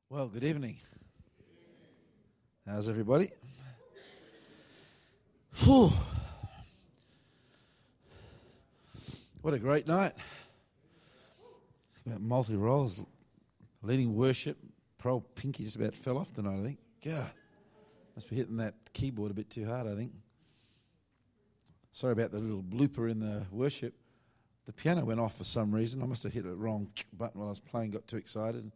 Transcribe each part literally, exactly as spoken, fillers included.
Well, good evening. How's everybody? Whew. What a great night. About multi-roles, leading worship. Pro Pinky just about fell off tonight, I think. God, must be hitting that keyboard a bit too hard, I think. Sorry about the little blooper in the worship. The piano went off for some reason. I must have hit the wrong button while I was playing, got too excited.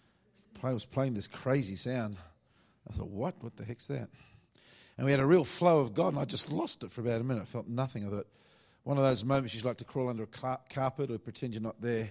I was playing this crazy sound. I thought, what? What the heck's that? And we had a real flow of God, and I just lost it for about a minute. I felt nothing of it. One of those moments you like to crawl under a carpet or pretend you're not there.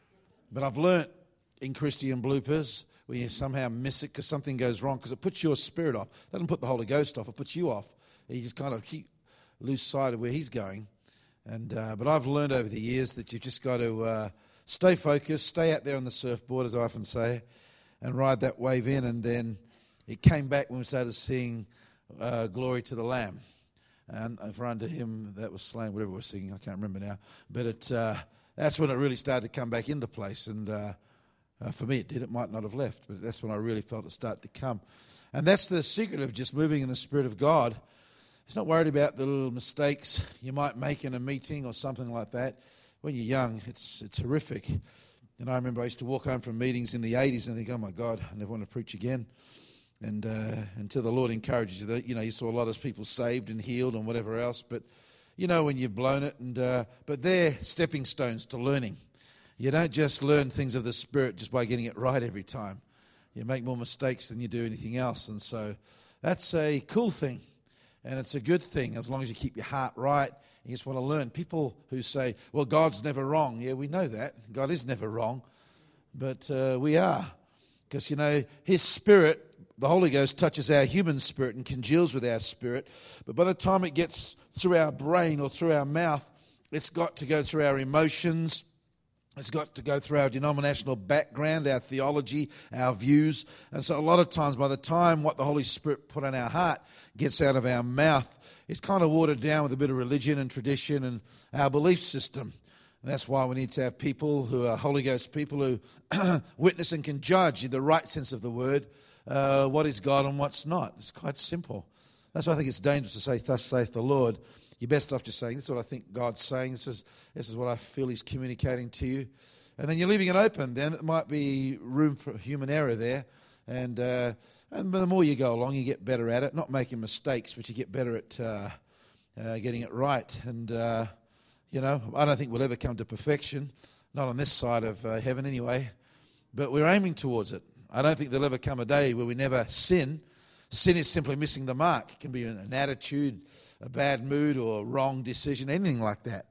But I've learnt in Christian bloopers when you somehow miss it because something goes wrong, because it puts your spirit off. It doesn't put the Holy Ghost off. It puts you off. You just kind of keep lose sight of where he's going. And uh, But I've learned over the years that you've just got to uh, stay focused, stay out there on the surfboard, as I often say, and ride that wave in. And then it came back when we started singing uh, Glory to the Lamb. And for unto him that was slain, whatever we're singing, I can't remember now. But it uh, that's when it really started to come back into place. And uh, uh, for me it did. It might not have left, but that's when I really felt it start to come. And that's the secret of just moving in the Spirit of God. It's not worried about the little mistakes you might make in a meeting or something like that. When you're young, it's it's horrific. And I remember I used to walk home from meetings in the eighties and think, oh my God, I never want to preach again. And uh, until the Lord encourages you, that, you know, you saw a lot of people saved and healed and whatever else. But, you know, when you've blown it, and uh, but they're stepping stones to learning. You don't just learn things of the Spirit just by getting it right every time. You make more mistakes than you do anything else. And so that's a cool thing. And it's a good thing as long as you keep your heart right. You just want to learn. People who say, well, God's never wrong. Yeah, we know that. God is never wrong. But uh, we are. Because, you know, his Spirit, the Holy Ghost, touches our human spirit and congeals with our spirit. But by the time it gets through our brain or through our mouth, it's got to go through our emotions. It's got to go through our denominational background, our theology, our views. And so a lot of times by the time what the Holy Spirit put on our heart gets out of our mouth, it's kind of watered down with a bit of religion and tradition and our belief system. And that's why we need to have people who are Holy Ghost people who witness and can judge in the right sense of the word uh, what is God and what's not. It's quite simple. That's why I think it's dangerous to say, thus saith the Lord. You're best off just saying, this is what I think God's saying. This is, this is what I feel he's communicating to you. And then you're leaving it open. Then it might be room for human error there. And uh, and the more you go along, you get better at it. Not making mistakes, but you get better at uh, uh, getting it right. And, uh, you know, I don't think we'll ever come to perfection. Not on this side of uh, heaven anyway. But we're aiming towards it. I don't think there'll ever come a day where we never sin. Sin is simply missing the mark. It can be an attitude, a bad mood, or a wrong decision, anything like that.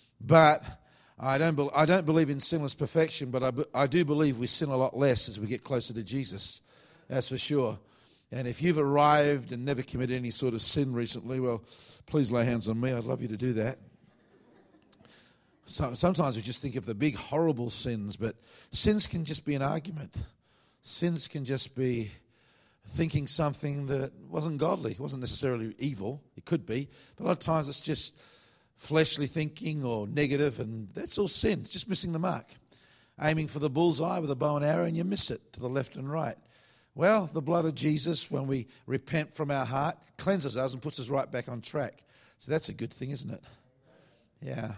But I don't, be, I don't believe in sinless perfection, but I, I do believe we sin a lot less as we get closer to Jesus. That's for sure. And if you've arrived and never committed any sort of sin recently, well, please lay hands on me. I'd love you to do that. So, sometimes we just think of the big, horrible sins, but sins can just be an argument. Sins can just be thinking something that wasn't godly. It wasn't necessarily evil. It could be. But a lot of times it's just fleshly thinking or negative, and that's all sin. It's just missing the mark. Aiming for the bullseye with a bow and arrow, and you miss it to the left and right. Well, the blood of Jesus, when we repent from our heart, cleanses us and puts us right back on track. So that's a good thing, isn't it? Yeah.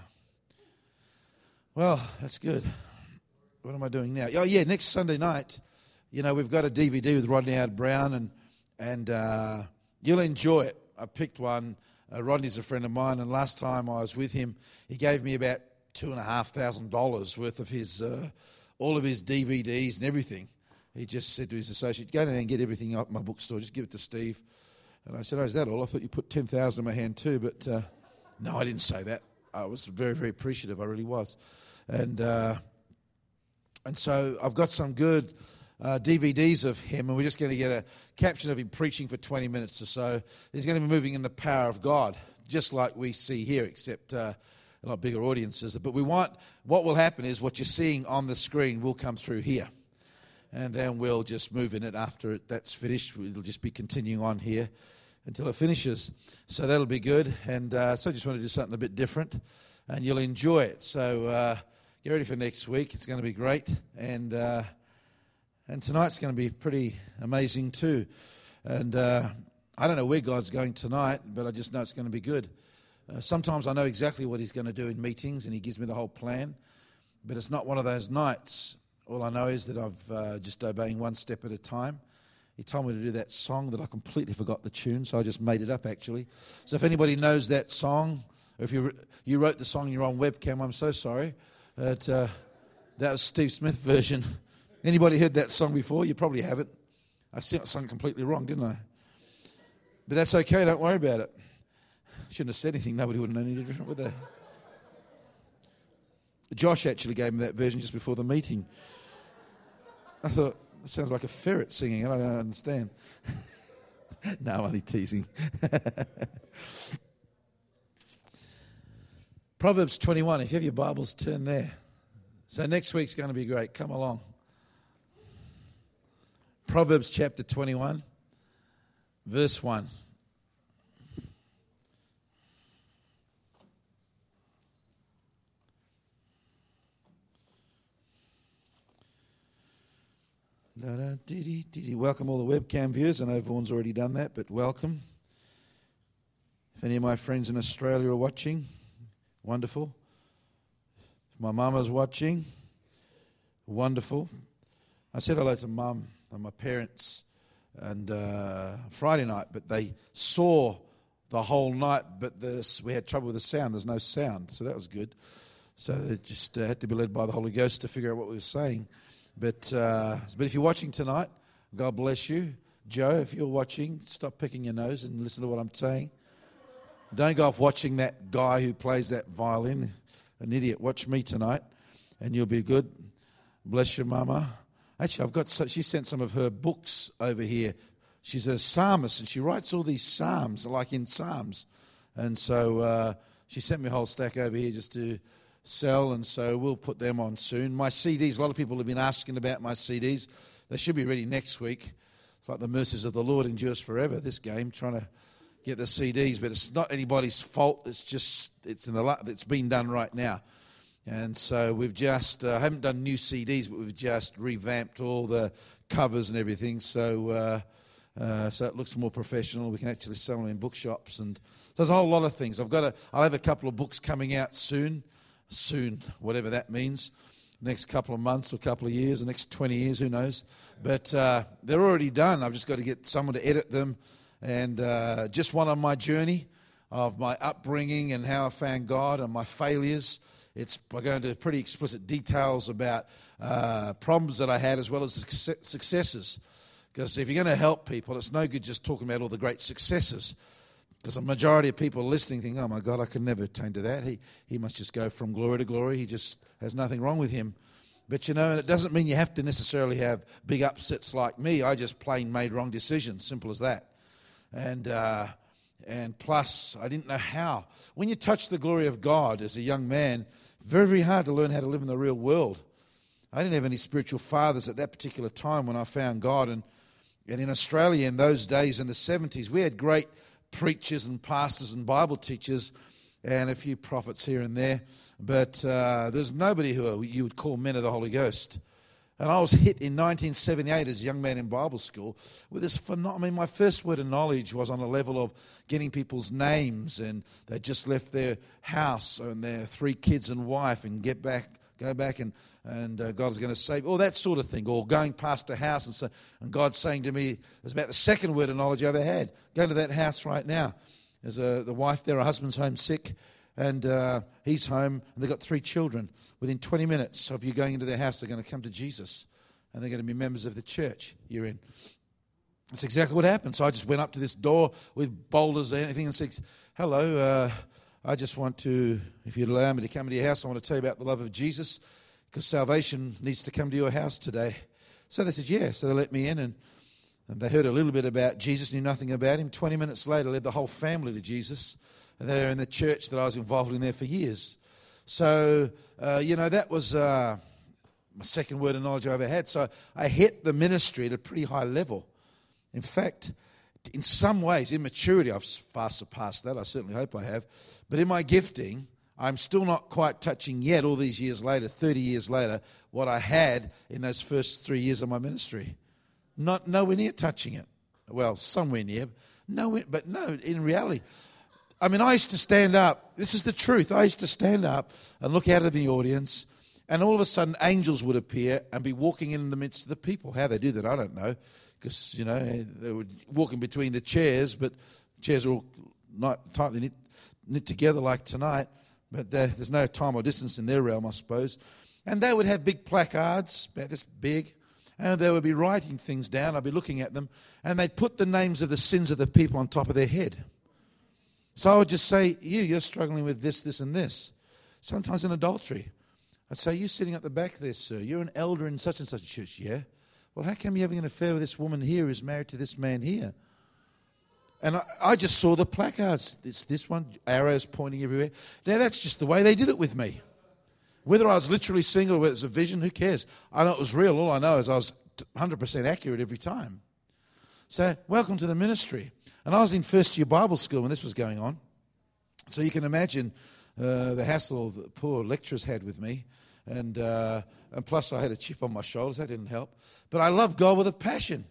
Well, that's good. What am I doing now? Oh, yeah, next Sunday night, you know, we've got a D V D with Rodney Howard-Browne, and and uh, you'll enjoy it. I picked one. Uh, Rodney's a friend of mine, and last time I was with him, he gave me about two and a half thousand dollars worth of his, uh, all of his D V Ds and everything. He just said to his associate, "Go down and get everything up my bookstore. Just give it to Steve." And I said, "Oh, is that all? I thought you put ten thousand in my hand too." But uh, no, I didn't say that. I was very, very appreciative. I really was, and uh, and so I've got some good Uh, D V Ds of him, and we're just going to get a caption of him preaching for twenty minutes or so. He's going to be moving in the power of God, just like we see here, except uh, a lot bigger audiences. But we want, what will happen is what you're seeing on the screen will come through here, and then we'll just move in it after it, that's finished. We'll just be continuing on here until it finishes. So that'll be good, and uh, so I just want to do something a bit different, and you'll enjoy it. So uh, get ready for next week. It's going to be great, and... Uh, And tonight's going to be pretty amazing too. And uh, I don't know where God's going tonight, but I just know it's going to be good. Uh, sometimes I know exactly what he's going to do in meetings, and he gives me the whole plan. But it's not one of those nights. All I know is that I've uh, just obeying one step at a time. He told me to do that song that I completely forgot the tune, so I just made it up actually. So if anybody knows that song, or if you you wrote the song and you're on webcam, I'm so sorry. But, uh, that was Steve Smith version. Anybody heard that song before? You probably haven't. I sung completely wrong, didn't I? But that's okay, don't worry about it. Shouldn't have said anything, nobody would have known any different, would they? Josh actually gave me that version just before the meeting. I thought, it sounds like a ferret singing, I don't understand. No, I'm only teasing. Proverbs twenty-one, if you have your Bibles, turn there. So next week's going to be great, come along. Proverbs chapter twenty-one, verse one. Welcome all the webcam viewers. I know Vaughan's already done that, but welcome. If any of my friends in Australia are watching, wonderful. If my mama's watching, wonderful. I said hello to Mum and my parents and uh, Friday night, but they saw the whole night, but this, we had trouble with the sound. There's no sound, so that was good. So they just uh, had to be led by the Holy Ghost to figure out what we were saying. But uh, but if you're watching tonight, God bless you. Joe, if you're watching, stop picking your nose and listen to what I'm saying. Don't go off watching that guy who plays that violin, an idiot. Watch me tonight, and you'll be good. Bless your mama. Actually, I've got so, she sent some of her books over here. She's a psalmist, and she writes all these psalms, like in psalms. And so uh, she sent me a whole stack over here just to sell, and so we'll put them on soon. My C Ds, a lot of people have been asking about my C Ds. They should be ready next week. It's like the mercies of the Lord endures forever, this game, trying to get the C Ds, but it's not anybody's fault. It's just, it's in the it's been done right now. And so we've just, uh, haven't done new C Ds, but we've just revamped all the covers and everything. So uh, uh, so it looks more professional. We can actually sell them in bookshops. And there's a whole lot of things. I've got a, I'll have a couple of books coming out soon. Soon, whatever that means. Next couple of months or couple of years, the next twenty years, who knows. But uh, they're already done. I've just got to get someone to edit them. And uh, just one on my journey of my upbringing and how I found God and my failures. It's I go into pretty explicit details about uh, problems that I had as well as successes. Because if you're going to help people, it's no good just talking about all the great successes. Because a majority of people listening think, oh my God, I could never attain to that. He he must just go from glory to glory. He just has nothing wrong with him. But you know, and it doesn't mean you have to necessarily have big upsets like me. I just plain made wrong decisions, simple as that. And uh, and plus, I didn't know how. When you touch the glory of God as a young man, very, very hard to learn how to live in the real world. I didn't have any spiritual fathers at that particular time when I found God. And, and in Australia in those days, in the seventies, we had great preachers and pastors and Bible teachers and a few prophets here and there, but uh, there's nobody who you would call men of the Holy Ghost. And I was hit in nineteen seventy-eight as a young man in Bible school with this phenomenon. I mean, my first word of knowledge was on a level of getting people's names, and they just left their house and their three kids and wife and get back Go back and, and uh, God's going to save, all that sort of thing. Or going past a house and, so, and God's saying to me, it's about the second word of knowledge I ever had. Go to that house right now. There's a, the wife there, her husband's home sick, and uh, he's home, and they've got three children. Within twenty minutes of you going into their house, they're going to come to Jesus, and they're going to be members of the church you're in. That's exactly what happened. So I just went up to this door with boulders and anything and said, hello, uh, I just want to, if you'd allow me to come into your house, I want to tell you about the love of Jesus, because salvation needs to come to your house today. So they said, yeah. So they let me in, and, and they heard a little bit about Jesus, knew nothing about him. twenty minutes later, led the whole family to Jesus, and they're in the church that I was involved in there for years. So, uh, you know, that was uh, my second word of knowledge I ever had. So I hit the ministry at a pretty high level. In fact, in some ways, in maturity, I've far surpassed that. I certainly hope I have. But in my gifting, I'm still not quite touching yet, all these years later, thirty years later, what I had in those first three years of my ministry. Not nowhere near touching it. Well, somewhere near. No, but no, in reality. I mean, I used to stand up. This is the truth. I used to stand up and look out of the audience, and all of a sudden angels would appear and be walking in the midst of the people. How they do that, I don't know. Because, you know, they were walking between the chairs, but the chairs are all not tightly knit, knit together like tonight. But there's no time or distance in their realm, I suppose. And they would have big placards, about this big, and they would be writing things down. I'd be looking at them, and they'd put the names of the sins of the people on top of their head. So I would just say, you, you're struggling with this, this, and this. Sometimes in adultery. I'd say, you sitting at the back there, sir, you're an elder in such and such a church. Yeah? Well, how come you're having an affair with this woman here who's married to this man here? And I, I just saw the placards. It's this one, arrows pointing everywhere. Now, that's just the way they did it with me. Whether I was literally seeing or whether it was a vision, who cares? I know it was real. All I know is I was one hundred percent accurate every time. So, welcome to the ministry. And I was in first year Bible school when this was going on. So you can imagine uh, the hassle the poor lecturers had with me. And, uh, and plus I had a chip on my shoulders. That didn't help. But I loved God with a passion.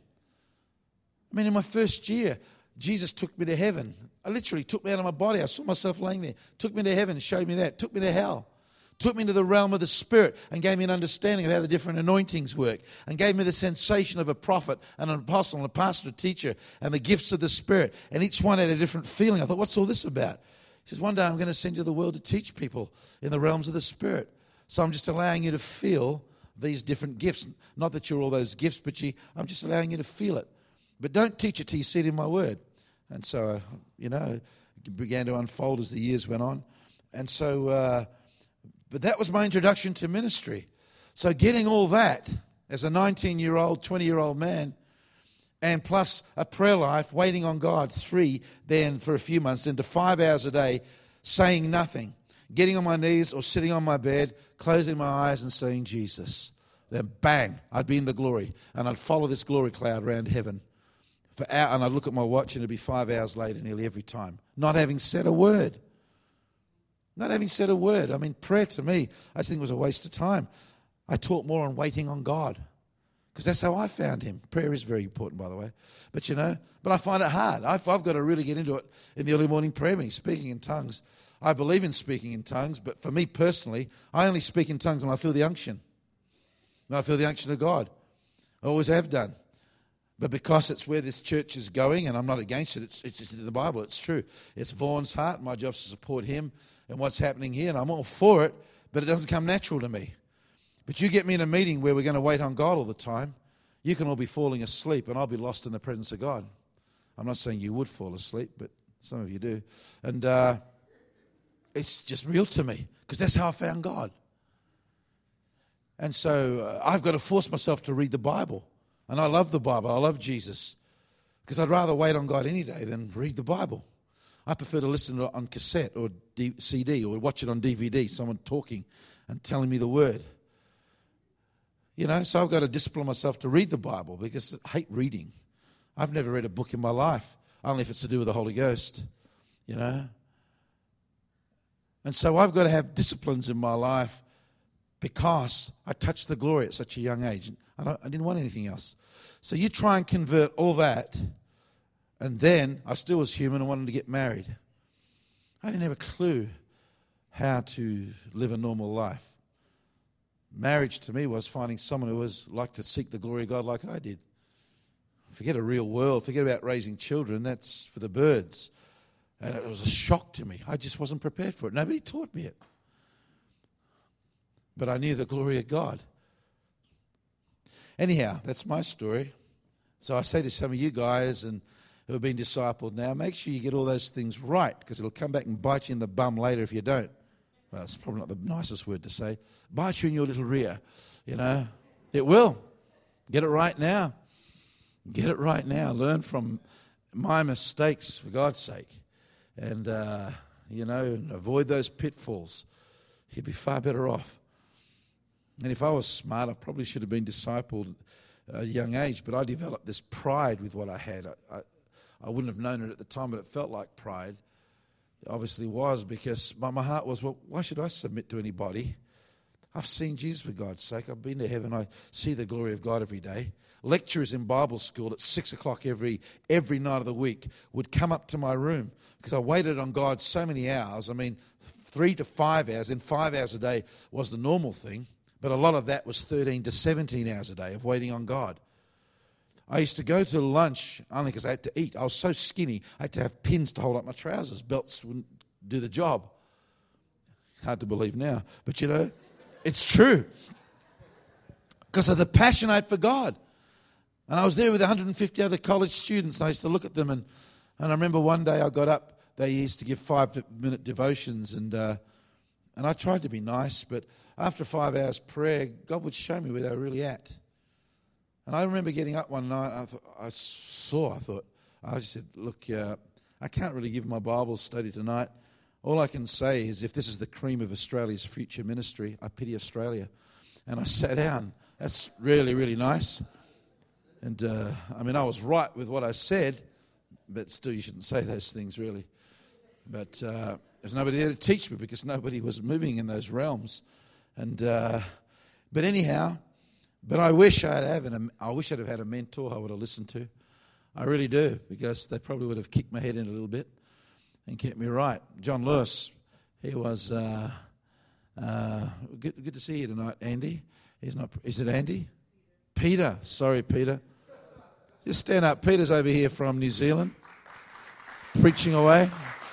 I mean, in my first year, Jesus took me to heaven. I literally took me out of my body. I saw myself laying there. Took me to heaven and showed me that. Took me to hell. Took me into the realm of the Spirit and gave me an understanding of how the different anointings work and gave me the sensation of a prophet and an apostle and a pastor, a teacher, and the gifts of the Spirit. And each one had a different feeling. I thought, what's all this about? He says, one day I'm going to send you to the world to teach people in the realms of the Spirit. So I'm just allowing you to feel these different gifts. Not that you're all those gifts, but you, I'm just allowing you to feel it. But don't teach it till you see it in my word. And so, uh, you know, it began to unfold as the years went on. And so... Uh, But that was my introduction to ministry. So getting all that as a nineteen-year-old, twenty-year-old man, and plus a prayer life, waiting on God, three, then for a few months, into five hours a day, saying nothing, getting on my knees or sitting on my bed, closing my eyes and saying, Jesus. Then bang, I'd be in the glory, and I'd follow this glory cloud around heaven. For hour, and I'd look at my watch, and it'd be five hours later nearly every time, not having said a word. Not having said a word. I mean, prayer to me, I just think it was a waste of time. I taught more on waiting on God because that's how I found him. Prayer is very important, by the way. But, you know, but I find it hard. I've, I've got to really get into it in the early morning prayer meeting, speaking in tongues. I believe in speaking in tongues, but for me personally, I only speak in tongues when I feel the unction. When I feel the unction of God. I always have done. But because it's where this church is going, and I'm not against it, it's, it's, it's in the Bible, it's true. It's Vaughn's heart. My job is to support him and what's happening here, and I'm all for it, but it doesn't come natural to me. But you get me in a meeting where we're going to wait on God all the time, you can all be falling asleep, and I'll be lost in the presence of God. I'm not saying you would fall asleep, but some of you do. And uh, it's just real to me, because that's how I found God. And so uh, I've got to force myself to read the Bible. And I love the Bible. I love Jesus. Because I'd rather wait on God any day than read the Bible. I prefer to listen to it on cassette or D- C D or watch it on D V D, someone talking and telling me the word. You know, so I've got to discipline myself to read the Bible because I hate reading. I've never read a book in my life, only if it's to do with the Holy Ghost, you know. And so I've got to have disciplines in my life because I touched the glory at such a young age. I, don't, I didn't want anything else. So you try and convert all that, and then I still was human and wanted to get married. I didn't have a clue how to live a normal life. Marriage to me was finding someone who was like to seek the glory of God like I did. Forget a real world, forget about raising children, that's for the birds. And it was a shock to me. I just wasn't prepared for it. Nobody taught me it. But I knew the glory of God. Anyhow, that's my story. So I say to some of you guys and who have been discipled now, make sure you get all those things right, because it'll come back and bite you in the bum later if you don't. Well, it's probably not the nicest word to say. Bite you in your little rear, you know. It will. Get it right now. Get it right now. Learn from my mistakes, for God's sake. And, uh, you know, and avoid those pitfalls. You'd be far better off. And if I was smart, I probably should have been discipled at a young age, but I developed this pride with what I had. I, I, I wouldn't have known it at the time, but it felt like pride. It obviously was, because my, my heart was, well, why should I submit to anybody? I've seen Jesus, for God's sake. I've been to heaven. I see the glory of God every day. Lecturers in Bible school at six o'clock every every night of the week would come up to my room because I waited on God so many hours. I mean, three to five hours, and five hours a day was the normal thing. But a lot of that was thirteen to seventeen hours a day of waiting on God. I used to go to lunch only because I had to eat. I was so skinny, I had to have pins to hold up my trousers. Belts wouldn't do the job. Hard to believe now. But you know, it's true. Because of the passion I had for God. And I was there with one hundred fifty other college students. And I used to look at them. And, and I remember one day I got up. They used to give five-minute devotions. And uh, and I tried to be nice. But after five hours prayer, God would show me where they were really at. And I remember getting up one night. I, thought, I saw, I thought, I just said, look, uh, I can't really give my Bible study tonight. All I can say is, if this is the cream of Australia's future ministry, I pity Australia. And I sat down. That's really, really nice. And, uh, I mean, I was right with what I said, but still you shouldn't say those things, really. But uh, there's nobody there to teach me because nobody was moving in those realms. And uh, But anyhow, but I wish I'd have an, I wish I'd have had a mentor I would have listened to. I really do, because they probably would have kicked my head in a little bit and kept me right. John Lewis, he was uh, uh, good, good to see you tonight, Andy. He's not. Is it Andy? Peter. Sorry, Peter. Just stand up. Peter's over here from New Zealand, preaching away.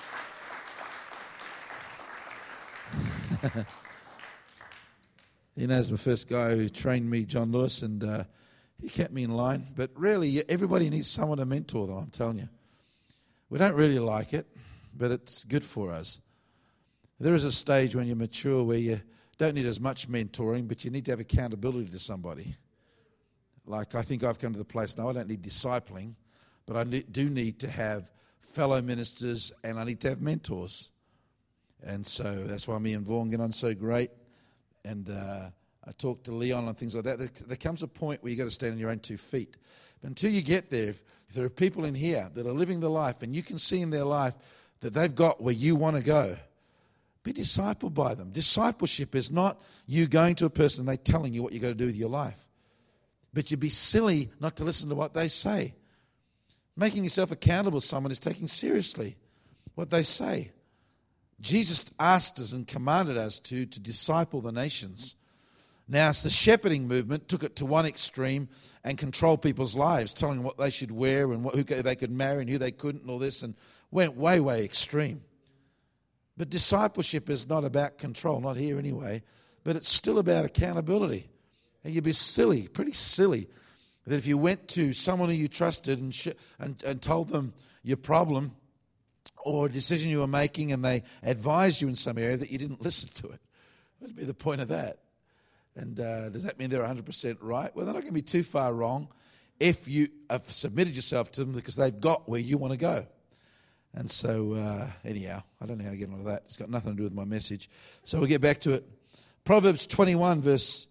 He knows the first guy who trained me, John Lewis, and uh, he kept me in line. But really, everybody needs someone to mentor them, I'm telling you. We don't really like it, but it's good for us. There is a stage when you mature where you don't need as much mentoring, but you need to have accountability to somebody. Like, I think I've come to the place now, I don't need discipling, but I do need to have fellow ministers, and I need to have mentors. And so that's why me and Vaughan get on so great. And uh, I talk to Leon and things like that. There, there comes a point where you've got to stand on your own two feet. But until you get there, if, if there are people in here that are living the life, and you can see in their life that they've got where you want to go, be discipled by them. Discipleship is not you going to a person and they telling you what you've got to do with your life. But you'd be silly not to listen to what they say. Making yourself accountable to someone is taking seriously what they say. Jesus asked us and commanded us to, to disciple the nations. Now, it's the shepherding movement took it to one extreme and controlled people's lives, telling them what they should wear and what, who they could marry and who they couldn't and all this, and went way, way extreme. But discipleship is not about control, not here anyway, but it's still about accountability. And you'd be silly, pretty silly, that if you went to someone who you trusted and, sh- and, and told them your problem or a decision you were making and they advised you in some area, that you didn't listen to it. What would be the point of that? And uh, does that mean they're one hundred percent right? Well, they're not going to be too far wrong if you have submitted yourself to them because they've got where you want to go. And so, uh, anyhow, I don't know how I get onto that. It's got nothing to do with my message. So we'll get back to it. Proverbs twenty-one, verse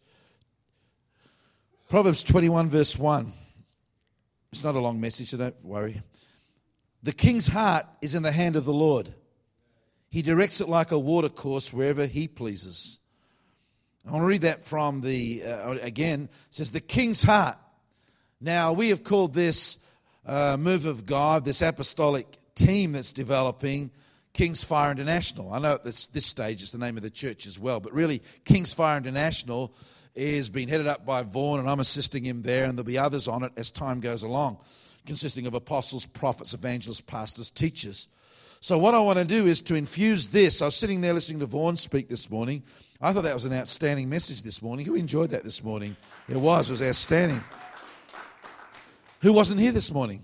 Proverbs twenty-one, verse one. It's not a long message, so don't worry. The king's heart is in the hand of the Lord. He directs it like a watercourse wherever he pleases. I want to read that from the, uh, again, it says, the king's heart. Now, we have called this uh, move of God, this apostolic team that's developing, King's Fire International. I know at this, this stage it's the name of the church as well, but really King's Fire International is being headed up by Vaughan, and I'm assisting him there, and there'll be others on it as time goes along, consisting of apostles, prophets, evangelists, pastors, teachers. So what I want to do is to infuse this. I was sitting there listening to Vaughan speak this morning. I thought that was an outstanding message this morning. Who enjoyed that this morning? It was. It was outstanding. Who wasn't here this morning?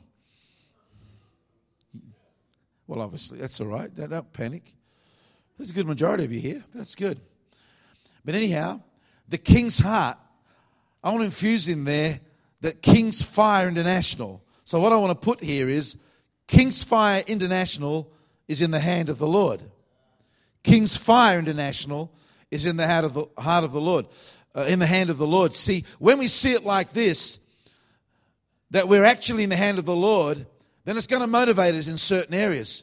Well, obviously, that's all right. Don't, don't panic. There's a good majority of you here. That's good. But anyhow, the King's Heart, I want to infuse in there that King's Fire International. So what I want to put here is King's Fire International is in the hand of the Lord. King's Fire International is in the heart of the heart of the Lord, uh, in the hand of the Lord. See, when we see it like this, that we're actually in the hand of the Lord, then it's going to motivate us in certain areas.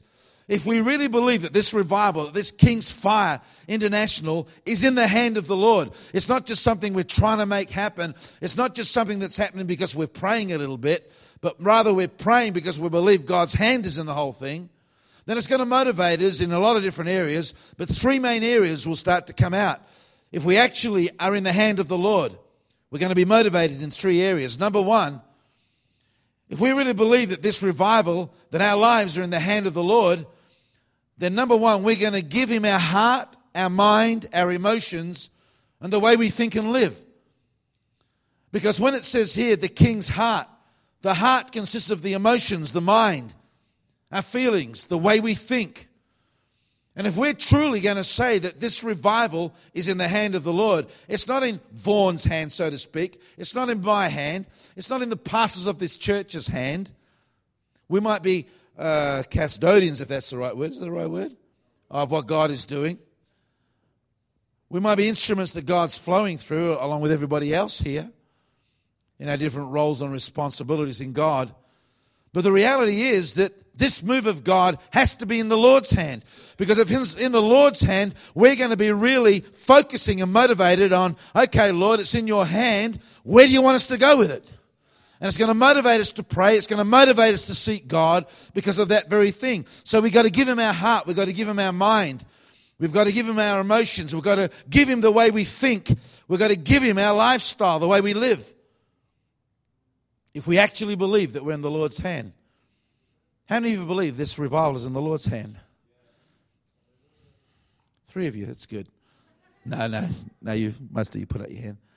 if we really believe that this revival, that this King's Fire International is in the hand of the Lord, it's not just something we're trying to make happen. It's not just something that's happening because we're praying a little bit, but rather we're praying because we believe God's hand is in the whole thing, then it's going to motivate us in a lot of different areas. But three main areas will start to come out. If we actually are in the hand of the Lord, we're going to be motivated in three areas. Number one, if we really believe that this revival, that our lives are in the hand of the Lord, then number one, we're going to give Him our heart, our mind, our emotions, and the way we think and live. Because when it says here, the King's heart, the heart consists of the emotions, the mind, our feelings, the way we think. And if we're truly going to say that this revival is in the hand of the Lord, it's not in Vaughn's hand, so to speak. It's not in my hand. It's not in the pastors of this church's hand. We might be uh, custodians, if that's the right word. Is that the right word? Of what God is doing. We might be instruments that God's flowing through along with everybody else here in our different roles and responsibilities in God. But the reality is that this move of God has to be in the Lord's hand. Because if it's in the Lord's hand, we're going to be really focusing and motivated on, okay, Lord, it's in your hand. Where do you want us to go with it? And it's going to motivate us to pray. It's going to motivate us to seek God because of that very thing. So we've got to give Him our heart. We've got to give Him our mind. We've got to give Him our emotions. We've got to give Him the way we think. We've got to give Him our lifestyle, the way we live. If we actually believe that we're in the Lord's hand. How many of you believe this revival is in the Lord's hand? Three of you, that's good. No, no, no, you, most of you put out your hand.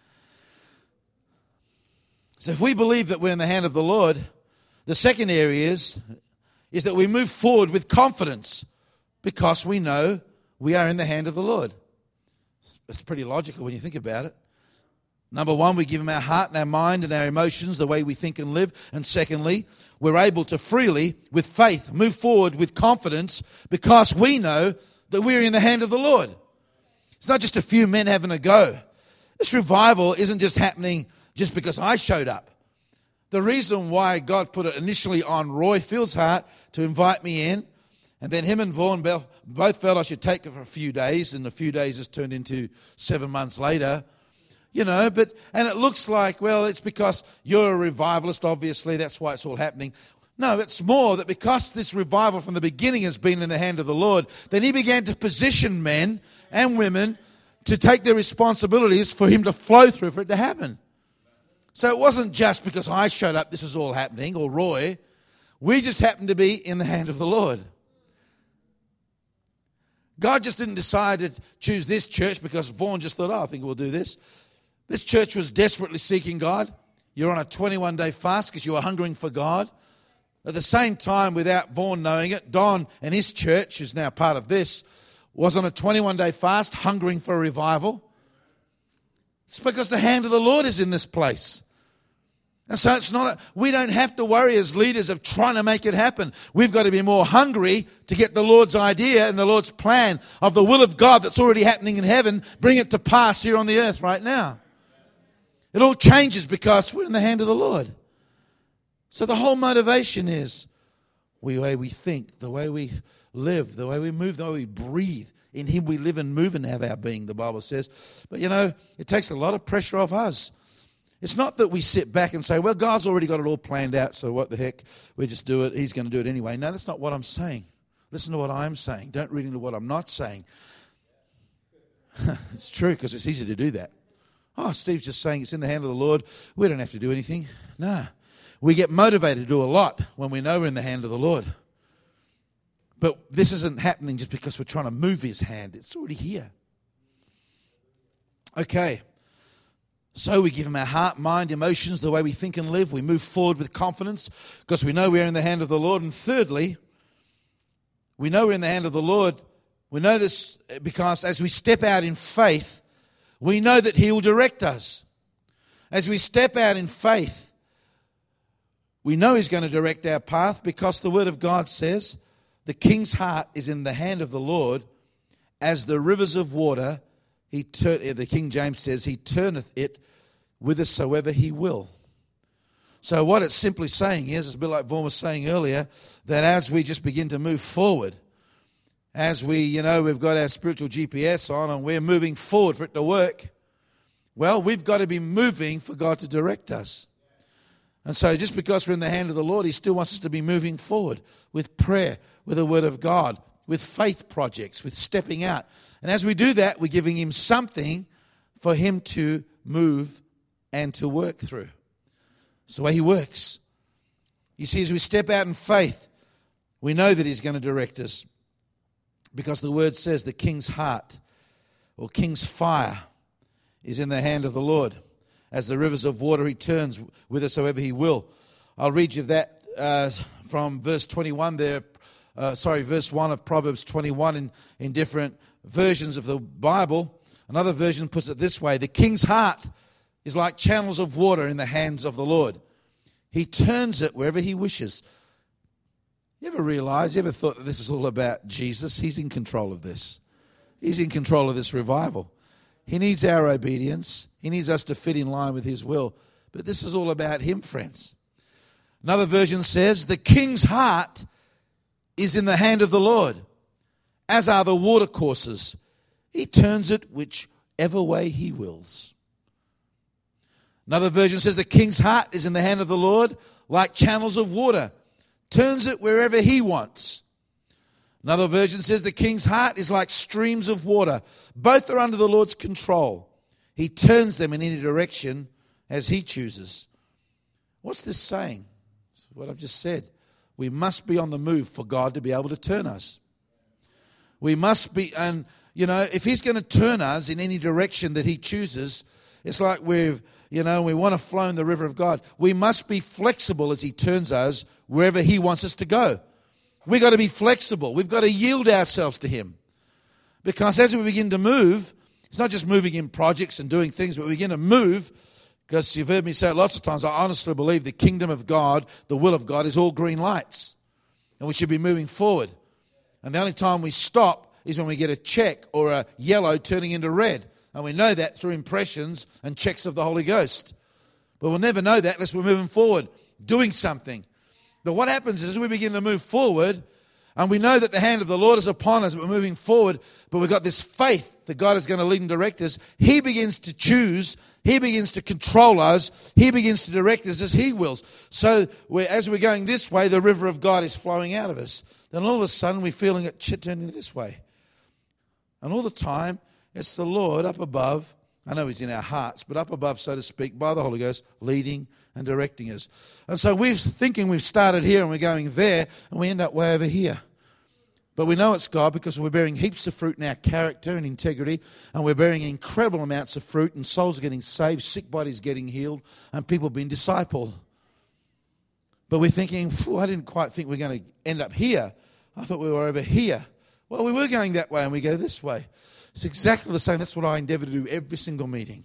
So if we believe that we're in the hand of the Lord, the second area is, is that we move forward with confidence because we know we are in the hand of the Lord. It's pretty logical when you think about it. Number one, we give Him our heart and our mind and our emotions, the way we think and live. And secondly, we're able to freely, with faith, move forward with confidence because we know that we're in the hand of the Lord. It's not just a few men having a go. This revival isn't just happening just because I showed up. The reason why God put it initially on Roy Field's heart to invite me in, and then him and Vaughan both felt I should take it for a few days, and a few days has turned into seven months later. You know, but, and it looks like, well, it's because you're a revivalist, obviously, that's why it's all happening. No, it's more that because this revival from the beginning has been in the hand of the Lord, then He began to position men and women to take their responsibilities for Him to flow through, for it to happen. So it wasn't just because I showed up, this is all happening, or Roy. We just happened to be in the hand of the Lord. God just didn't decide to choose this church because Vaughan just thought, oh, I think we'll do this. This church was desperately seeking God. You're on a twenty-one day fast because you were hungering for God. At the same time, without Vaughan knowing it, Don and his church, who's now part of this, was on a twenty-one day fast, hungering for a revival. It's because the hand of the Lord is in this place. And so it's not, a, we don't have to worry as leaders of trying to make it happen. We've got to be more hungry to get the Lord's idea and the Lord's plan of the will of God that's already happening in heaven, bring it to pass here on the earth right now. It all changes because we're in the hand of the Lord. So the whole motivation is the way we think, the way we live, the way we move, the way we breathe. In Him we live and move and have our being, the Bible says. But, you know, it takes a lot of pressure off us. It's not that we sit back and say, well, God's already got it all planned out, so what the heck, we just do it. He's going to do it anyway. No, that's not what I'm saying. Listen to what I'm saying. Don't read into what I'm not saying. It's true, because it's easy to do that. Oh, Steve's just saying it's in the hand of the Lord. We don't have to do anything. No. We get motivated to do a lot when we know we're in the hand of the Lord. But this isn't happening just because we're trying to move His hand. It's already here. Okay. So we give Him our heart, mind, emotions, the way we think and live. We move forward with confidence because we know we're in the hand of the Lord. And thirdly, we know we're in the hand of the Lord. We know this because as we step out in faith, we know that He will direct us. As we step out in faith, we know He's going to direct our path because the Word of God says, the King's heart is in the hand of the Lord as the rivers of water. He turn, the King James says, He turneth it whithersoever He will. So what it's simply saying is, it's a bit like Vaughan was saying earlier, that as we just begin to move forward, as we, you know, we've got our spiritual G P S on and we're moving forward for it to work, well, we've got to be moving for God to direct us. And so just because we're in the hand of the Lord, He still wants us to be moving forward with prayer, with the Word of God, with faith projects, with stepping out. And as we do that, we're giving Him something for Him to move and to work through. It's the way He works. You see, as we step out in faith, we know that He's going to direct us, because the Word says the king's heart or king's fire is in the hand of the Lord. As the rivers of water, He turns whithersoever He will. I'll read you that uh, from verse twenty-one there. Uh, sorry, verse one of Proverbs twenty-one in, in different versions of the Bible. Another version puts it this way: the king's heart is like channels of water in the hands of the Lord. He turns it wherever He wishes. You ever realize, you ever thought that this is all about Jesus? He's in control of this. He's in control of this revival. He needs our obedience. He needs us to fit in line with His will. But this is all about Him, friends. Another version says, the king's heart is in the hand of the Lord, as are the watercourses. He turns it whichever way He wills. Another version says, the king's heart is in the hand of the Lord, like channels of water. Turns it wherever He wants. Another version says the king's heart is like streams of water. Both are under the Lord's control. He turns them in any direction as He chooses. What's this saying? It's what I've just said. We must be on the move for God to be able to turn us. We must be, and you know, if He's going to turn us in any direction that He chooses, it's like we've, you know, we want to flow in the river of God. We must be flexible as He turns us wherever He wants us to go. We've got to be flexible. We've got to yield ourselves to Him. Because as we begin to move, it's not just moving in projects and doing things, but we begin to move, because you've heard me say it lots of times, I honestly believe the kingdom of God, the will of God, is all green lights. And we should be moving forward. And the only time we stop is when we get a check or a yellow turning into red. And we know that through impressions and checks of the Holy Ghost. But we'll never know that unless we're moving forward, doing something. But what happens is as we begin to move forward, and we know that the hand of the Lord is upon us, but we're moving forward, but we've got this faith that God is going to lead and direct us, He begins to choose, He begins to control us, He begins to direct us as He wills. So we're, as we're going this way, the river of God is flowing out of us. Then all of a sudden we're feeling it turning this way. And all the time, it's the Lord up above. I know He's in our hearts, but up above, so to speak, by the Holy Ghost, leading and directing us. And so we're thinking we've started here and we're going there, and we end up way over here. But we know it's God because we're bearing heaps of fruit in our character and integrity, and we're bearing incredible amounts of fruit, and souls are getting saved, sick bodies getting healed, and people being discipled. But we're thinking, I didn't quite think we're going to end up here. I thought we were over here. Well, we were going that way, and we go this way. It's exactly the same. That's what I endeavour to do every single meeting.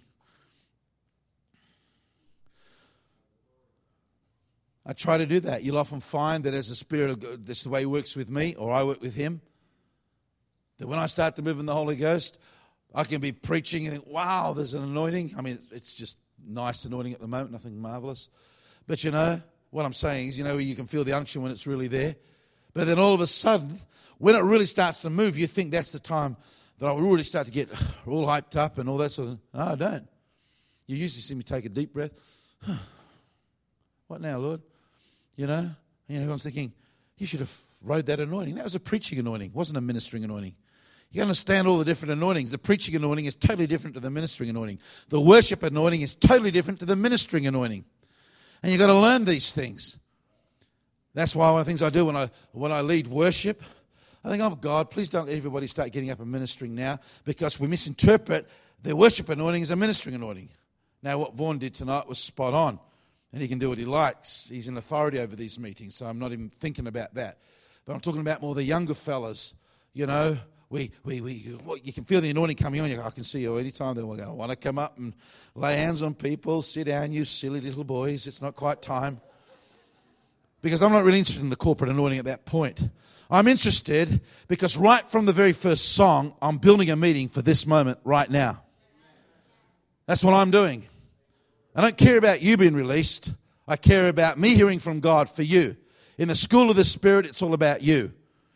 I try to do that. You'll often find that as the Spirit of God, that's the way He works with me, or I work with Him, that when I start to move in the Holy Ghost, I can be preaching and think, wow, there's an anointing. I mean, it's just nice anointing at the moment, nothing marvelous. But you know, what I'm saying is, you know, you can feel the unction when it's really there. But then all of a sudden, when it really starts to move, you think that's the time that I will really start to get all hyped up and all that sort of thing. No, I don't. You usually see me take a deep breath. What now, Lord? You know? And everyone's thinking, you should have rode that anointing. That was a preaching anointing. It wasn't a ministering anointing. You understand all the different anointings. The preaching anointing is totally different to the ministering anointing. The worship anointing is totally different to the ministering anointing. And you've got to learn these things. That's why one of the things I do when I when I lead worship, I think, oh, God, please don't let everybody start getting up and ministering now, because we misinterpret the worship anointing as a ministering anointing. Now, what Vaughan did tonight was spot on, and he can do what he likes. He's in authority over these meetings, so I'm not even thinking about that. But I'm talking about more the younger fellas. You know, we we we you can feel the anointing coming on. You go, I can see you anytime they're going to want to come up and lay hands on people. Sit down, you silly little boys. It's not quite time. Because I'm not really interested in the corporate anointing at that point. I'm interested because right from the very first song, I'm building a meeting for this moment right now. That's what I'm doing. I don't care about you being released. I care about me hearing from God for you. In the school of the Spirit, it's all about you.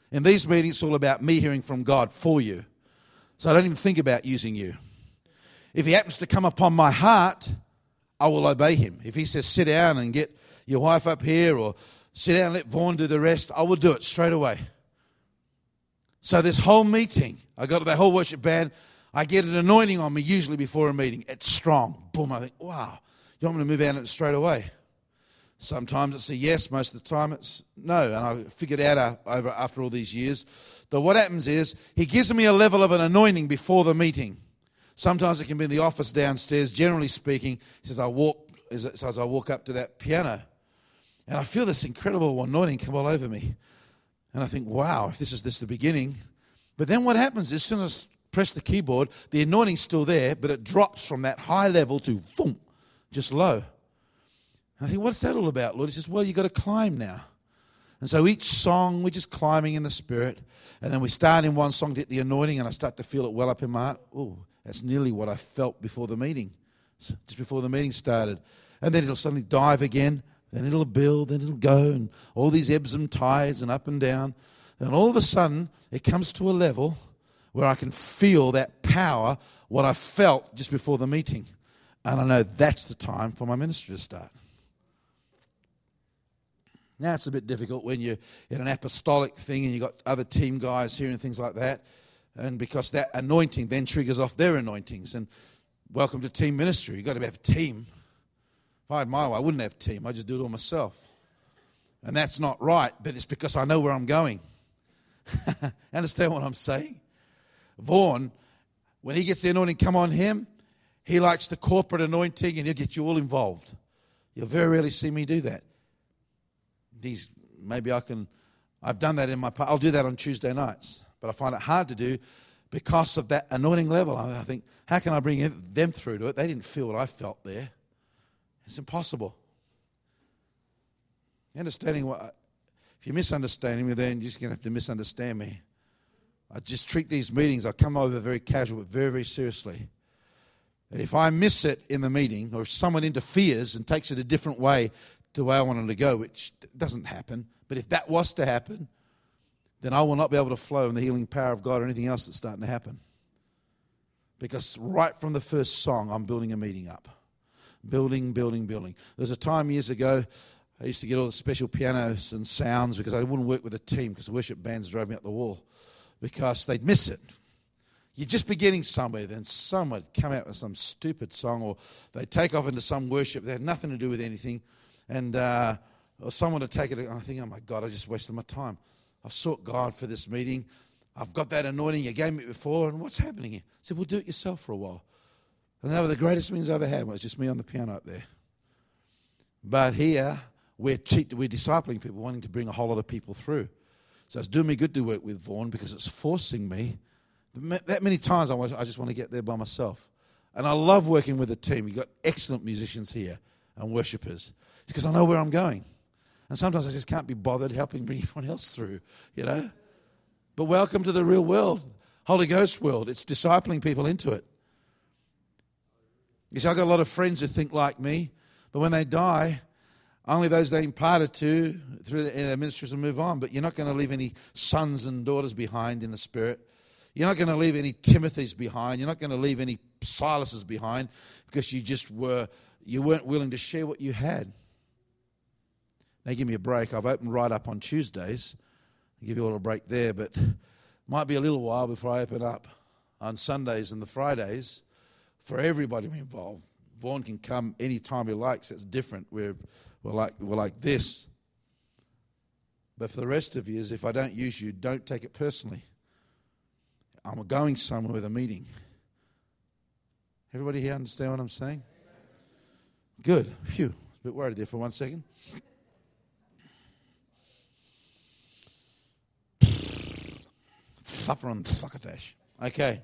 In these meetings, it's all about me hearing from God for you. So I don't even think about using you. If he happens to come upon my heart, I will obey him. If he says, sit down and get your wife up here, or sit down and let Vaughn do the rest, I will do it straight away. So this whole meeting, I got that whole worship band, I get an anointing on me usually before a meeting. It's strong. Boom, I think, wow, you want me to move out of it straight away? Sometimes it's a yes, most of the time it's no. And I figured out over after all these years that what happens is he gives me a level of an anointing before the meeting. Sometimes it can be in the office downstairs. Generally speaking, he says, I walk, as as I walk up to that piano, and I feel this incredible anointing come all over me. And I think, wow, if this is this the beginning. But then what happens is, as soon as I press the keyboard, the anointing's still there, but it drops from that high level to boom, just low. And I think, what's that all about, Lord? He says, well, you've got to climb now. And so each song, we're just climbing in the Spirit. And then we start in one song to get the anointing, and I start to feel it well up in my heart. Oh, that's nearly what I felt before the meeting, just before the meeting started. And then it'll suddenly dive again. Then it'll build, then it'll go, and all these ebbs and tides and up and down. And all of a sudden, it comes to a level where I can feel that power, what I felt just before the meeting. And I know that's the time for my ministry to start. Now it's a bit difficult when you're in an apostolic thing and you've got other team guys here and things like that. And because that anointing then triggers off their anointings. And welcome to team ministry. You've got to have a team. If I had my way, I wouldn't have a team. I just do it all myself. And that's not right, but it's because I know where I'm going. Understand what I'm saying? Vaughn, when he gets the anointing come on him, he likes the corporate anointing and he'll get you all involved. You'll very rarely see me do that. These, maybe I can, I've done that in my, I'll do that on Tuesday nights, but I find it hard to do because of that anointing level. I think, how can I bring them through to it? They didn't feel what I felt there. It's impossible. Understanding what, if you're misunderstanding me, then you're just going to have to misunderstand me. I just treat these meetings, I come over very casual, but very, very seriously. And if I miss it in the meeting, or if someone interferes and takes it a different way to the way I want them to go, which doesn't happen, but if that was to happen, then I will not be able to flow in the healing power of God or anything else that's starting to happen. Because right from the first song, I'm building a meeting up. Building, building, building. There was a time years ago, I used to get all the special pianos and sounds because I wouldn't work with a team because the worship bands drove me up the wall because they'd miss it. You're just beginning somewhere, then someone would come out with some stupid song, or they'd take off into some worship that had nothing to do with anything, and uh, or someone would take it, and I think, oh my God, I just wasted my time. I've sought God for this meeting. I've got that anointing. You gave me before, and what's happening here? I said, well, do it yourself for a while. And they were the greatest meetings I ever had. It was just me on the piano up there. But here, we're, cheat, we're discipling people, wanting to bring a whole lot of people through. So it's doing me good to work with Vaughn because it's forcing me. That many times I, want, I just want to get there by myself. And I love working with a team. You've got excellent musicians here and worshippers. It's because I know where I'm going. And sometimes I just can't be bothered helping bring everyone else through, you know. But welcome to the real world, Holy Ghost world. It's discipling people into it. You see, I've got a lot of friends who think like me, but when they die, only those they imparted to through their ministries will move on. But you're not going to leave any sons and daughters behind in the Spirit. You're not going to leave any Timothys behind. You're not going to leave any Silases behind because you just were, you weren't willing to share what you had. Now, give me a break. I've opened right up on Tuesdays. I'll give you all a break there, but it might be a little while before I open up on Sundays and the Fridays for everybody to be involved. Vaughn can come any time he likes. That's different. We're, we're, like, we're like this. But for the rest of you, if I don't use you, don't take it personally. I'm going somewhere with a meeting. Everybody here understand what I'm saying? Good. Phew. I was a bit worried there for one second. Okay.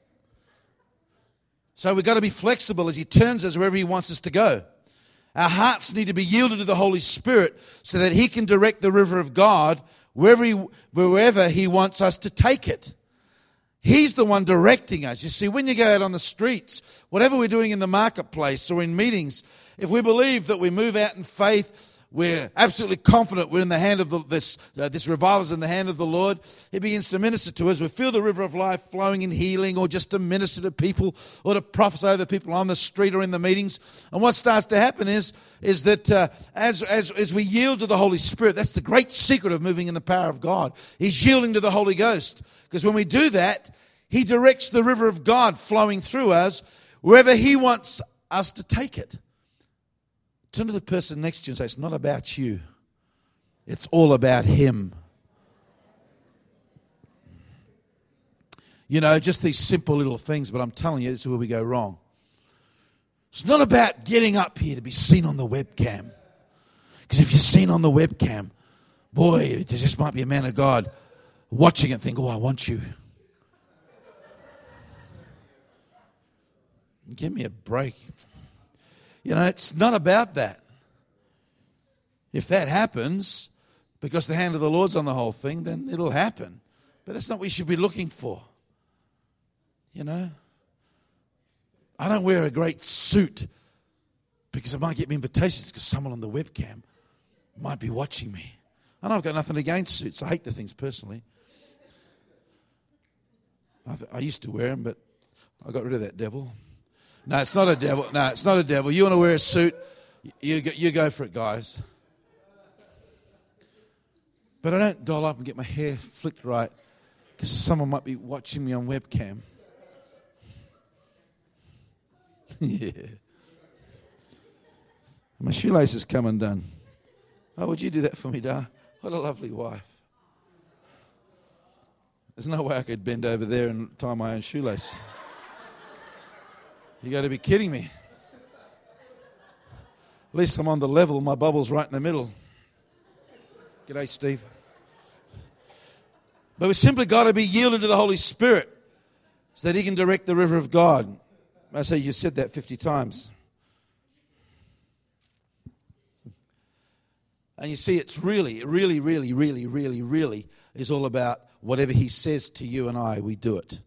So we've got to be flexible as He turns us wherever He wants us to go. Our hearts need to be yielded to the Holy Spirit so that He can direct the river of God wherever He, wherever he wants us to take it. He's the one directing us. You see, when you go out on the streets, whatever we're doing in the marketplace or in meetings, if we believe that we move out in faith, we're absolutely confident we're in the hand of the, this, uh, this revival is in the hand of the Lord. He begins to minister to us. We feel the river of life flowing in healing, or just to minister to people, or to prophesy over people on the street or in the meetings. And what starts to happen is, is that uh, as, as, as we yield to the Holy Spirit, that's the great secret of moving in the power of God, is yielding to the Holy Ghost. Because when we do that, He directs the river of God flowing through us wherever He wants us to take it. Turn to the person next to you and say, it's not about you. It's all about Him. You know, just these simple little things, but I'm telling you, this is where we go wrong. It's not about getting up here to be seen on the webcam. Because if you're seen on the webcam, boy, there just might be a man of God watching it and think, oh, I want you. Give me a break. You know, it's not about that. If that happens, because the hand of the Lord's on the whole thing, then it'll happen. But that's not what we should be looking for. You know? I don't wear a great suit because I might get me invitations because someone on the webcam might be watching me. And I've got nothing against suits. I hate the things personally. I, I used to wear them, but I got rid of that devil. No, it's not a devil. No, it's not a devil. You want to wear a suit, you go, you go for it, guys. But I don't doll up and get my hair flicked right because someone might be watching me on webcam. Yeah. My shoelaces come undone. Oh, would you do that for me, Dar? What a lovely wife. There's no way I could bend over there and tie my own shoelace. You got to be kidding me. At least I'm on the level. My bubble's right in the middle. G'day, Steve. But we've simply got to be yielded to the Holy Spirit so that He can direct the river of God. I say you said that fifty times. And you see, it's really, really, really, really, really, really is all about whatever He says to you and I, we do it.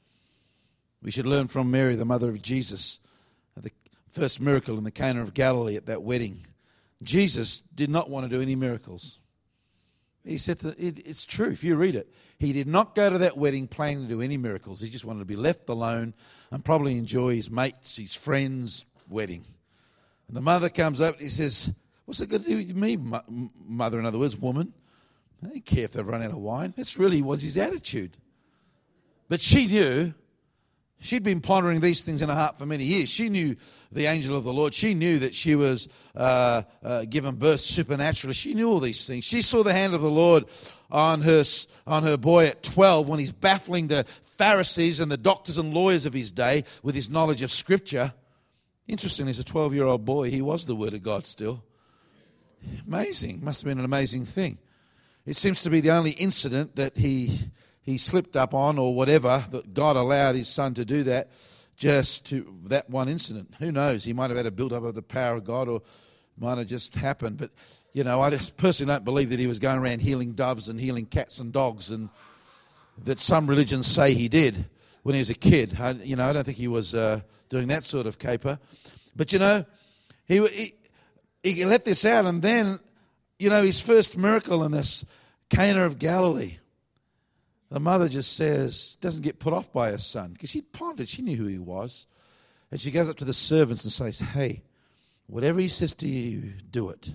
We should learn from Mary, the mother of Jesus, the first miracle in the Cana of Galilee at that wedding. Jesus did not want to do any miracles. He said that it, it's true, if you read it. He did not go to that wedding planning to do any miracles. He just wanted to be left alone and probably enjoy his mates, his friends' wedding. And the mother comes up and he says, what's it got to do with me, mother, in other words, woman? I don't care if they've run out of wine. That's really was his attitude. But she knew. She'd been pondering these things in her heart for many years. She knew the angel of the Lord. She knew that she was uh, uh, given birth supernaturally. She knew all these things. She saw the hand of the Lord on her on her boy at twelve when he's baffling the Pharisees and the doctors and lawyers of his day with his knowledge of Scripture. Interesting, as a twelve-year-old boy, he was the Word of God still. Amazing. Must have been an amazing thing. It seems to be the only incident that he... he slipped up on or whatever, that God allowed his son to do that just to that one incident. Who knows? He might have had a build-up of the power of God or might have just happened. But, you know, I just personally don't believe that he was going around healing doves and healing cats and dogs, and that some religions say he did when he was a kid. I, you know, I don't think he was uh, doing that sort of caper. But, you know, he, he, he let this out, and then, you know, his first miracle in this Cana of Galilee, the mother just says, doesn't get put off by her son, because she'd pondered, she knew who he was. And she goes up to the servants and says, hey, whatever he says to you, do it.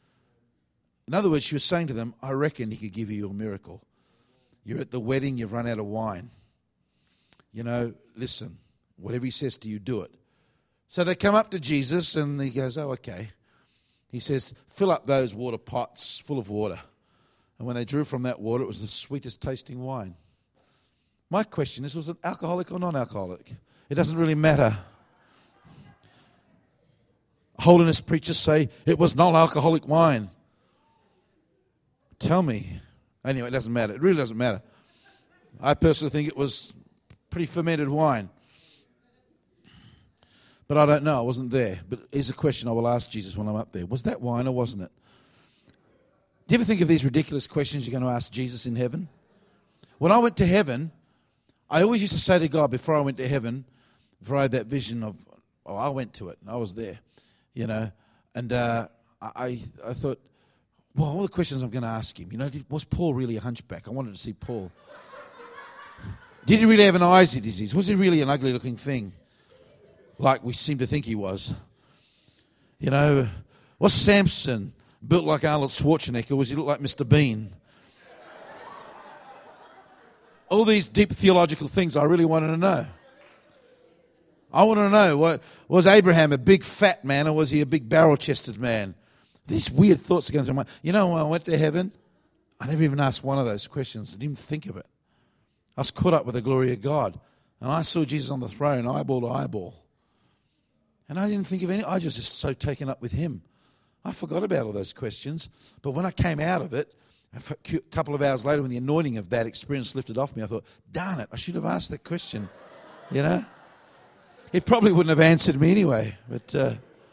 In other words, she was saying to them, I reckon he could give you your miracle. You're at the wedding, you've run out of wine. You know, listen, whatever he says to you, do it. So they come up to Jesus and he goes, oh, okay. He says, fill up those water pots full of water. And when they drew from that water, it was the sweetest tasting wine. My question is, was it alcoholic or non-alcoholic? It doesn't really matter. Holiness preachers say it was non-alcoholic wine. Tell me. Anyway, it doesn't matter. It really doesn't matter. I personally think it was pretty fermented wine. But I don't know. I wasn't there. But here's a question I will ask Jesus when I'm up there. Was that wine or wasn't it? Do you ever think of these ridiculous questions you're going to ask Jesus in heaven? When I went to heaven, I always used to say to God before I went to heaven, before I had that vision of, oh, I went to it, and I was there, you know, and uh, I, I thought, well, all the questions I'm going to ask him. You know, did, was Paul really a hunchback? I wanted to see Paul. Did he really have an eyes disease? Was he really an ugly-looking thing, like we seem to think he was? You know, was Samson built like Arnold Schwarzenegger, or was he look like Mister Bean? All these deep theological things I really wanted to know. I wanted to know, what, was Abraham a big fat man, or was he a big barrel-chested man? These weird thoughts are going through my mind. You know, when I went to heaven, I never even asked one of those questions. I didn't even think of it. I was caught up with the glory of God. And I saw Jesus on the throne, eyeball to eyeball. And I didn't think of any. I was just so taken up with him. I forgot about all those questions. But when I came out of it, a couple of hours later, when the anointing of that experience lifted off me, I thought, darn it, I should have asked that question. You know? It probably wouldn't have answered me anyway. But uh,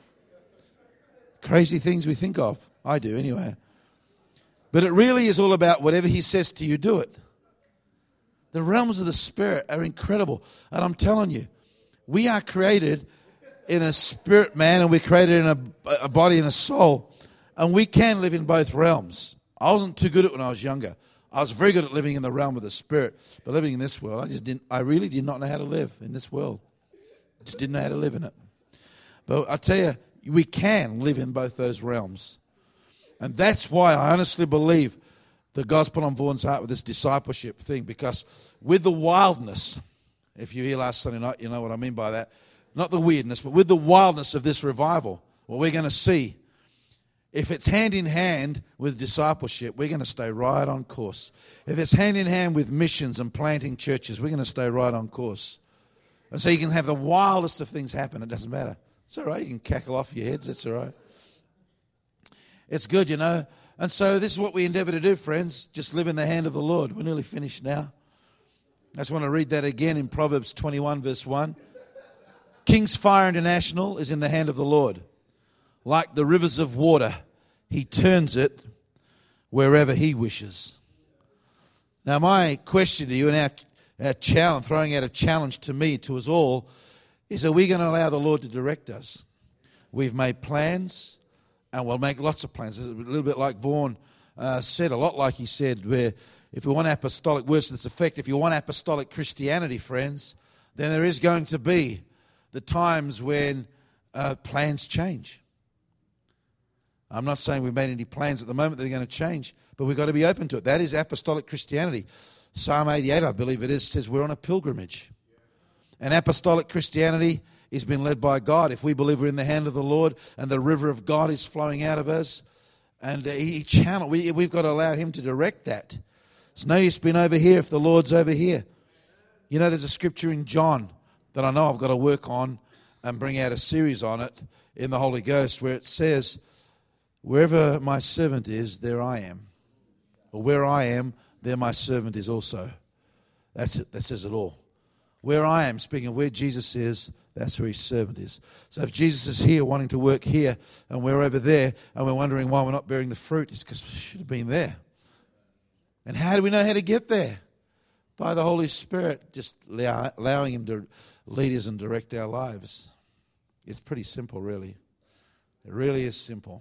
crazy things we think of. I do anyway. But it really is all about whatever he says to you, do it. The realms of the Spirit are incredible. And I'm telling you, we are created in a spirit man, and we're created in a, a body and a soul. And we can live in both realms. I wasn't too good at it when I was younger. I was very good at living in the realm of the Spirit. But living in this world, I just didn't, I really did not know how to live in this world. Just didn't know how to live in it. But I tell you, we can live in both those realms. And that's why I honestly believe that God's put on Vaughan's heart with this discipleship thing, because with the wildness, if you hear last Sunday night, you know what I mean by that. Not the weirdness, but with the wildness of this revival, what we're going to see, if it's hand in hand with discipleship, we're going to stay right on course. If it's hand in hand with missions and planting churches, we're going to stay right on course. And so you can have the wildest of things happen. It doesn't matter. It's all right. You can cackle off your heads. It's all right. It's good, you know. And so this is what we endeavor to do, friends. Just live in the hand of the Lord. We're nearly finished now. I just want to read that again in Proverbs twenty-one, verse one. King's Fire International is in the hand of the Lord. Like the rivers of water, he turns it wherever he wishes. Now, my question to you, and our, our challenge, throwing out a challenge to me, to us all, is, are we going to allow the Lord to direct us? We've made plans, and we'll make lots of plans. It's a little bit like Vaughan uh, said, a lot like he said, where if we want apostolic words to this effect, if you want apostolic Christianity, friends, then there is going to be the times when uh, plans change. I'm not saying we've made any plans at the moment that they're going to change, but we've got to be open to it. That is apostolic Christianity. Psalm eighty-eight, I believe it is, says we're on a pilgrimage. And apostolic Christianity is being led by God. If we believe we're in the hand of the Lord and the river of God is flowing out of us, and He channel, we, we've got to allow Him to direct that. It's no use being over here if the Lord's over here. You know, there's a scripture in John that I know I've got to work on and bring out a series on it in the Holy Ghost, where it says, wherever my servant is, there I am. Or where I am, there my servant is also. That's it. That says it all. Where I am, speaking of where Jesus is, that's where his servant is. So if Jesus is here wanting to work here, and we're over there, and we're wondering why we're not bearing the fruit, it's because we should have been there. And how do we know how to get there? By the Holy Spirit, just allow, allowing Him to lead us and direct our lives. It's pretty simple, really. It really is simple.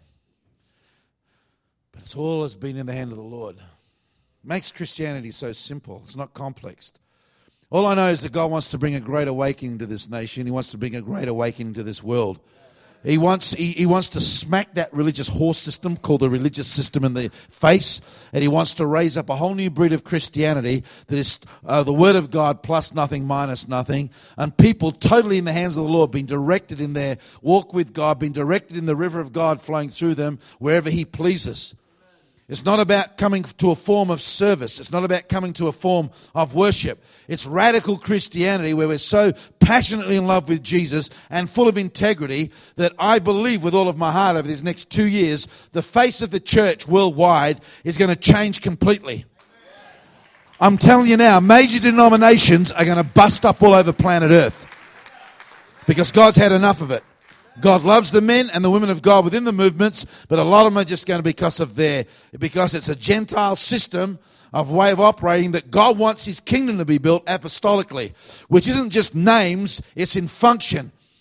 But it's all has been in the hand of the Lord. It makes Christianity so simple. It's not complex. All I know is that God wants to bring a great awakening to this nation. He wants to bring a great awakening to this world. He wants he, he wants to smack that religious horse system called the religious system in the face, and he wants to raise up a whole new breed of Christianity that is uh, the Word of God plus nothing minus nothing, and people totally in the hands of the Lord, being directed in their walk with God, being directed in the river of God flowing through them wherever He pleases. It's not about coming to a form of service. It's not about coming to a form of worship. It's radical Christianity where we're so passionately in love with Jesus and full of integrity that I believe with all of my heart over these next two years, the face of the church worldwide is going to change completely. I'm telling you now, major denominations are going to bust up all over planet Earth because God's had enough of it. God loves the men and the women of God within the movements, but a lot of them are just going to be because of their, because it's a Gentile system of way of operating that God wants His kingdom to be built apostolically, which isn't just names, it's in function.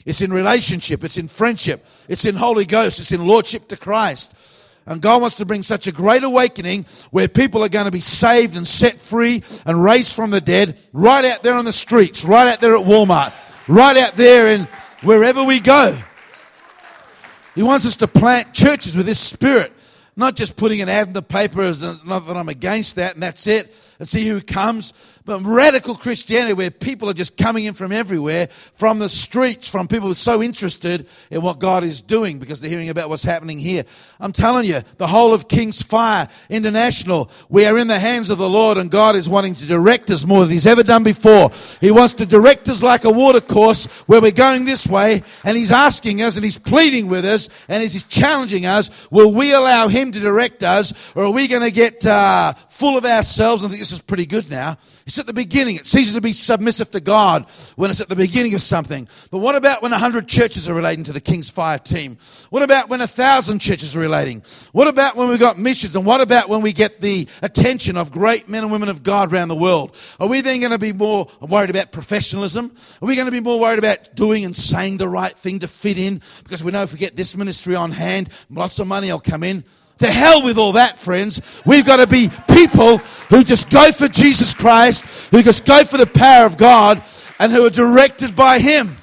It's in relationship. It's in friendship. It's in Holy Ghost. It's in lordship to Christ. And God wants to bring such a great awakening where people are going to be saved and set free and raised from the dead right out there on the streets, right out there at Walmart, right out there in wherever we go. He wants us to plant churches with this spirit, not just putting an ad in the paper, as a, not that I'm against that and that's it, and see who comes, but radical Christianity where people are just coming in from everywhere, from the streets, from people who are so interested in what God is doing because they're hearing about what's happening here. I'm telling you, the whole of King's Fire International, we are in the hands of the Lord, and God is wanting to direct us more than He's ever done before. He wants to direct us like a water course where we're going this way, and He's asking us and He's pleading with us and He's challenging us. Will we allow Him to direct us, or are we going to get uh, full of ourselves and think this is pretty good now? It's at the beginning. It's easy to be submissive to God when it's at the beginning of something. But what about when a hundred churches are relating to the King's Fire team? What about when a thousand churches are relating? What about when we've got missions? And what about when we get the attention of great men and women of God around the world? Are we then going to be more worried about professionalism? Are we going to be more worried about doing and saying the right thing to fit in? Because we know if we get this ministry on hand, lots of money will come in. To hell with all that, friends. We've got to be people who just go for Jesus Christ, who just go for the power of God, and who are directed by Him.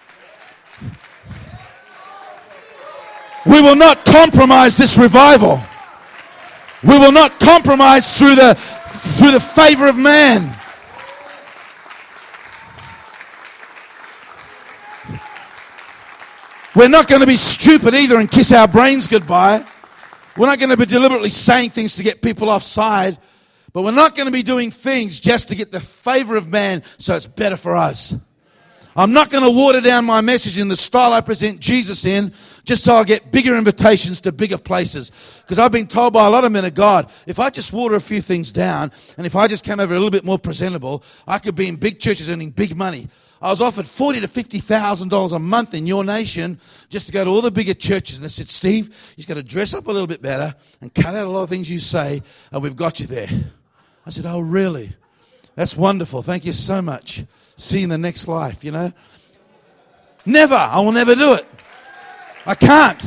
We will not compromise this revival. We will not compromise through the through the favor of man. We're not going to be stupid either and kiss our brains goodbye. We're not going to be deliberately saying things to get people offside, but we're not going to be doing things just to get the favor of man so it's better for us. I'm not going to water down my message in the style I present Jesus in just so I'll get bigger invitations to bigger places. Because I've been told by a lot of men of God, if I just water a few things down and if I just come over a little bit more presentable, I could be in big churches earning big money. I was offered forty to fifty thousand dollars a month in your nation just to go to all the bigger churches, and they said, "Steve, you just got to dress up a little bit better and cut out a lot of things you say, and we've got you there." I said, "Oh, really? That's wonderful. Thank you so much. See you in the next life." You know, never. I will never do it. I can't.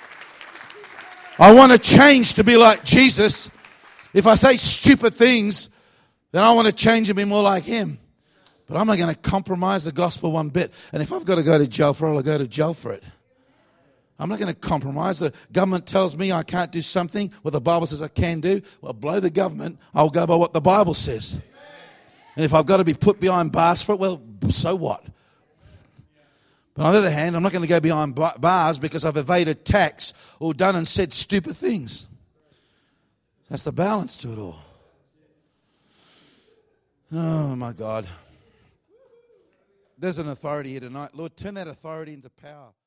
I want to change to be like Jesus. If I say stupid things, then I want to change and be more like Him. But I'm not going to compromise the gospel one bit. And if I've got to go to jail for it, I'll go to jail for it. I'm not going to compromise. The government tells me I can't do something what the Bible says I can do. Well, blow the government. I'll go by what the Bible says. And if I've got to be put behind bars for it, well, so what? But on the other hand, I'm not going to go behind bars because I've evaded tax or done and said stupid things. That's the balance to it all. Oh, my God. There's an authority here tonight. Lord, turn that authority into power.